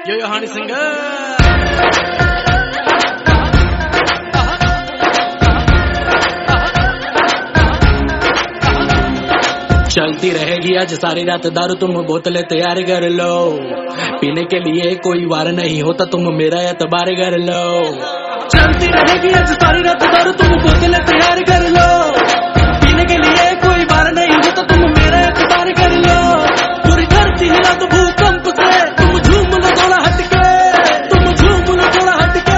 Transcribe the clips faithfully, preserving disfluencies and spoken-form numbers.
यो यो हानी singer चलती रहेगी आज सारी रात दारू, तुम बोतलें तैयार कर लो। पीने के लिए कोई वार नहीं होता, तुम मेरा एतबार कर लो। चलती रहेगी आज सारी रात दारू, तुम बोतलें तैयार कर लो। पीने के लिए कोई वार नहीं होता, तुम मेरा एतबार कर लो। पूरी धरती हिला तो भूकंप से, तुम झूम लो थोड़ा हटके, तुम झूम लो थोड़ा हटके।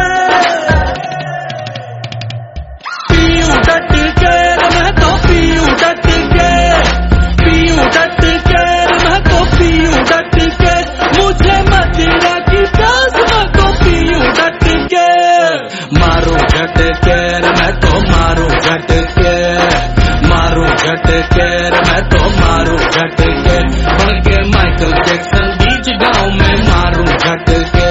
पीऊं डट के मैं तो पीऊं डट के, पीऊं डट के मैं तो पीऊं डट के। मुझे मदिरा की प्यास मैं तो पीऊं डट के। मारूं झट के मैं तो मारूं झट के, मारूं झट के मैं तो मारूं झट के। बन के माइकल जैक्सन बीच गांव में मारूं झट के।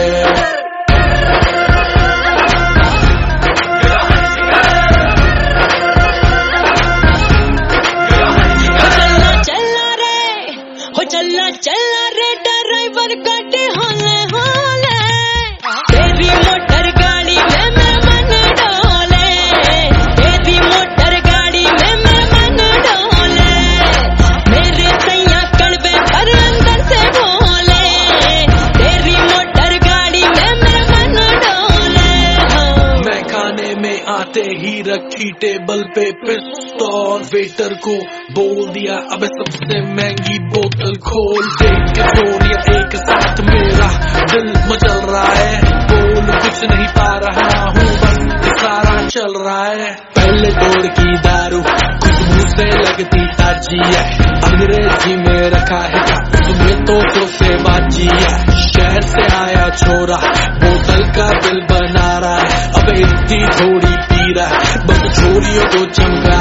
चलना चलना रे ड्राइवर गाड़ी होले होले, तेरी मोटर गाड़ी में मैं मन डोले, तेरी मोटर गाड़ी में मैं मन डोले। मेरे सैया कड़वे पर अंदर से बोले, तेरी मोटर गाड़ी में मैं मन डोले। मैं खाने में आते ही रखी टेबल पे पिस्तौल, वेटर को बोल दिया अब सबसे महंगी बोतल खोल। देख के चोरिया एक साथ मेरा दिल मचल रहा है, बोल कुछ नहीं पा रहा हूँ, बस सारा चल रहा है। पहले दौर की दारू खुशबू से लगती ताजी है, अंग्रेजी में रखा है तुम्हें तो तो से बाजी है। शहर से आया छोरा बोतल का बिल बना रहा है, अब इतनी थोड़ी पी रहा है, बस छोरियों को चमका